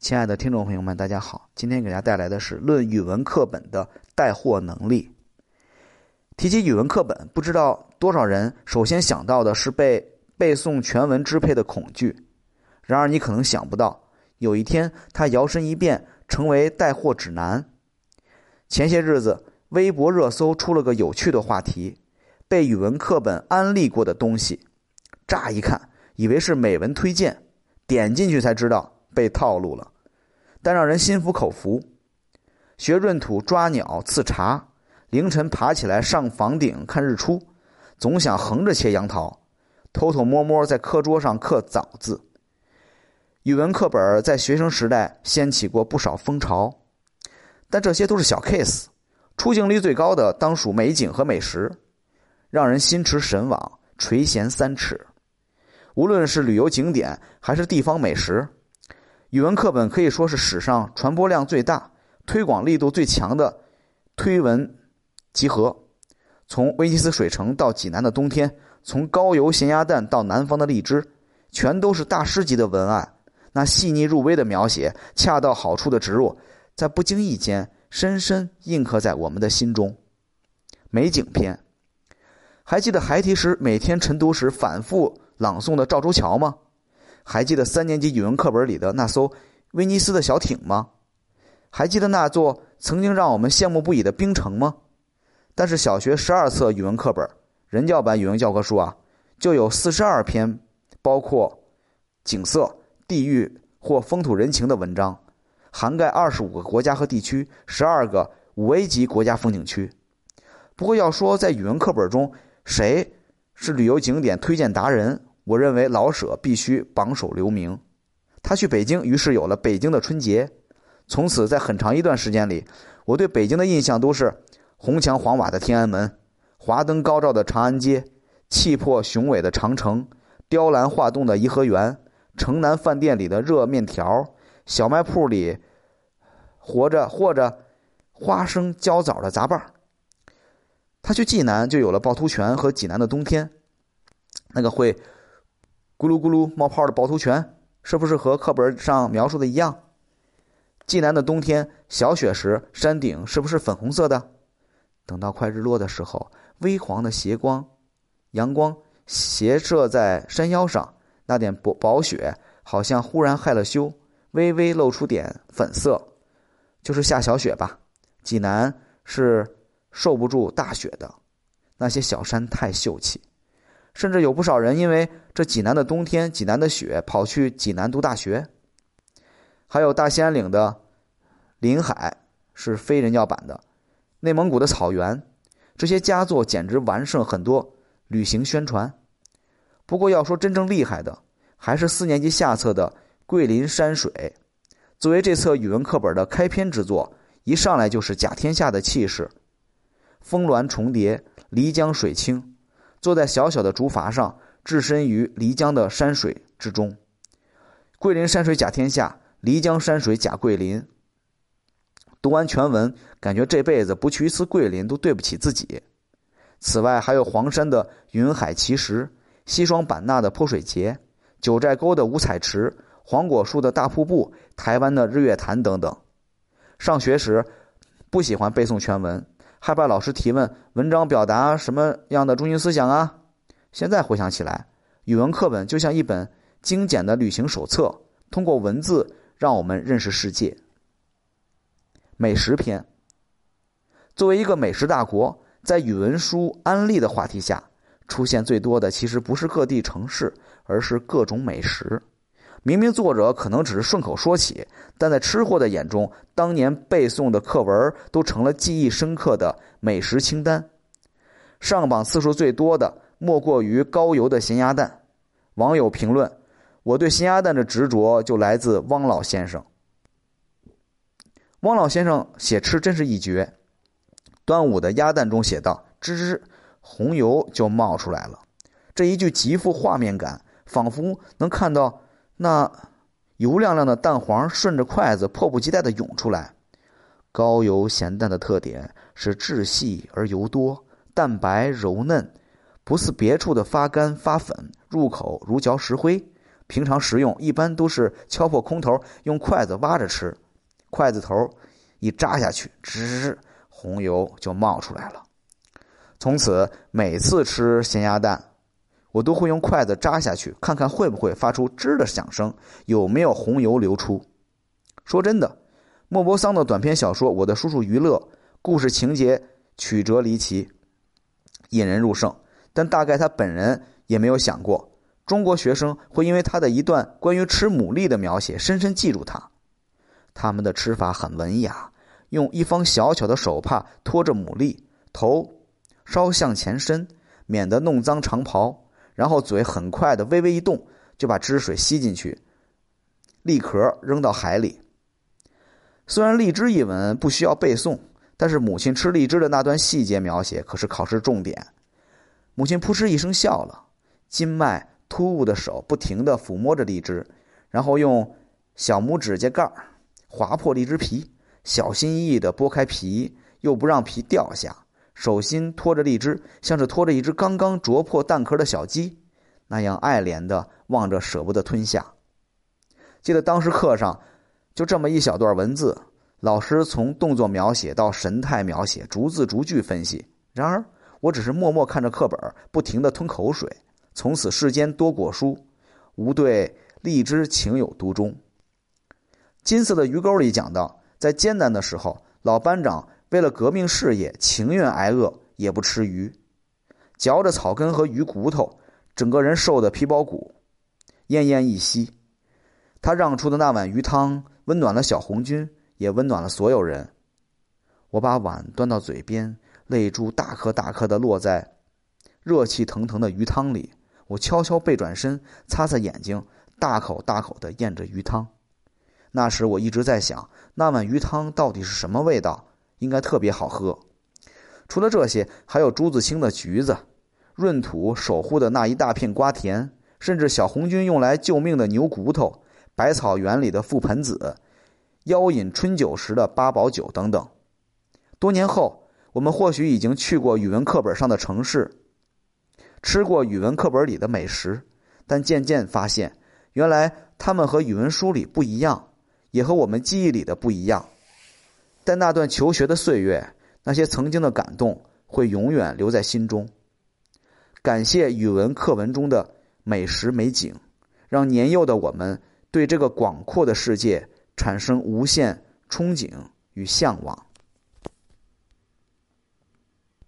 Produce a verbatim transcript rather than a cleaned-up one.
亲爱的听众朋友们，大家好，今天给大家带来的是论语文课本的带货能力。提起语文课本，不知道多少人首先想到的是被背诵全文支配的恐惧。然而你可能想不到，有一天它摇身一变成为带货指南。前些日子微博热搜出了个有趣的话题，被语文课本安利过的东西。乍一看以为是美文推荐，点进去才知道被套路了，但让人心服口服。学闰土抓鸟刺茶，凌晨爬起来上房顶看日出，总想横着切杨桃，偷偷摸摸在课桌上刻枣字。语文课本在学生时代掀起过不少风潮，但这些都是小 case， 出镜率最高的当属美景和美食，让人心驰神往，垂涎三尺。无论是旅游景点还是地方美食，语文课本可以说是史上传播量最大、推广力度最强的推文集合。从威尼斯水城到济南的冬天，从高邮咸鸭蛋到南方的荔枝，全都是大师级的文案。那细腻入微的描写，恰到好处的植入，在不经意间深深印刻在我们的心中。美景篇，还记得孩提时每天晨读时反复朗诵的赵州桥吗？还记得三年级语文课本里的那艘威尼斯的小艇吗？还记得那座曾经让我们羡慕不已的冰城吗？但是小学十二册语文课本人教版语文教科书啊，就有四十二篇包括景色、地域或风土人情的文章，涵盖二十五个国家和地区，十二个五 A 级国家风景区。不过要说在语文课本中谁是旅游景点推荐达人，我认为老舍必须榜首留名。他去北京，于是有了北京的春节。从此在很长一段时间里，我对北京的印象都是红墙黄瓦的天安门，华灯高照的长安街，气魄雄伟的长城，雕栏画栋的颐和园，城南饭店里的热面条，小卖铺里活着或者花生焦枣的杂拌。他去济南就有了趵突泉和济南的冬天，那个会咕噜咕噜冒泡的趵突泉，是不是和课本上描述的一样？济南的冬天，小雪时山顶是不是粉红色的？等到快日落的时候，微黄的斜光阳光斜射在山腰上，那点薄雪好像忽然害了羞，微微露出点粉色，就是下小雪吧。济南是受不住大雪的，那些小山太秀气，甚至有不少人因为这济南的冬天、济南的雪跑去济南读大学。还有大兴安岭的临海是非人教版的，内蒙古的草原，这些佳作简直完胜很多旅行宣传。不过要说真正厉害的，还是四年级下册的桂林山水。作为这册语文课本的开篇之作，一上来就是甲天下的气势，峰峦重叠，漓江水清，坐在小小的竹筏上，置身于漓江的山水之中。桂林山水甲天下，漓江山水甲桂林。读完全文，感觉这辈子不去一次桂林都对不起自己。此外还有黄山的云海奇石，西双版纳的泼水节，九寨沟的五彩池，黄果树的大瀑布，台湾的日月潭等等。上学时不喜欢背诵全文，害怕老师提问文章表达什么样的中心思想啊。现在回想起来，语文课本就像一本精简的旅行手册，通过文字让我们认识世界。美食篇，作为一个美食大国，在语文书安利的话题下，出现最多的其实不是各地城市，而是各种美食。明明作者可能只是顺口说起，但在吃货的眼中，当年背诵的课文都成了记忆深刻的美食清单。上榜次数最多的莫过于高邮的咸鸭蛋。网友评论，我对咸鸭蛋的执着就来自汪老先生。汪老先生写吃真是一绝。端午的鸭蛋中写道，吱吱，红油就冒出来了。这一句极富画面感，仿佛能看到那油亮亮的蛋黄顺着筷子迫不及待地涌出来。高邮咸蛋的特点是质细而油多，蛋白柔嫩，不似别处的发干发粉，入口如嚼石灰， 平常食用一般都是敲破空头，用筷子挖着吃，筷子头一扎下去，吱，红油就冒出来了。从此每次吃咸鸭蛋，我都会用筷子扎下去，看看会不会发出吱的响声，有没有红油流出。说真的，莫泊桑的短篇小说《我的叔叔于勒》，故事情节曲折离奇，引人入胜，但大概他本人也没有想过，中国学生会因为他的一段关于吃牡蛎的描写深深记住他。他们的吃法很文雅，用一方小巧的手帕托着牡蛎，头稍向前伸，免得弄脏长袍，然后嘴很快的微微一动，就把汁水吸进去，栗壳扔到海里。虽然荔枝一文不需要背诵，但是母亲吃荔枝的那段细节描写可是考试重点。母亲扑哧一声笑了，筋脉突兀的手不停地抚摸着荔枝，然后用小拇指甲盖划破荔枝皮，小心翼翼地剥开皮，又不让皮掉下，手心托着荔枝，像是托着一只刚刚啄破蛋壳的小鸡，那样爱怜地望着，舍不得吞下。记得当时课上就这么一小段文字，老师从动作描写到神态描写，逐字逐句分析。然而我只是默默看着课本，不停地吞口水。从此世间多果蔬，吾对荔枝情有独钟。金色的鱼钩里讲到，在艰难的时候，老班长为了革命事业，情愿挨饿也不吃鱼，嚼着草根和鱼骨头，整个人瘦得皮包骨，奄奄一息。他让出的那碗鱼汤温暖了小红军，也温暖了所有人。我把碗端到嘴边，泪珠大颗大颗地落在热气腾腾的鱼汤里，我悄悄背转身，擦擦眼睛，大口大口地咽着鱼汤。那时我一直在想，那碗鱼汤到底是什么味道，应该特别好喝。除了这些，还有朱自清的橘子，闰土守护的那一大片瓜田，甚至小红军用来救命的牛骨头，百草园里的覆盆子，邀饮春酒时的八宝酒等等。多年后，我们或许已经去过语文课本上的城市，吃过语文课本里的美食，但渐渐发现，原来他们和语文书里不一样，也和我们记忆里的不一样。但那段求学的岁月，那些曾经的感动，会永远留在心中。感谢语文课文中的美食美景，让年幼的我们对这个广阔的世界产生无限憧憬与向往。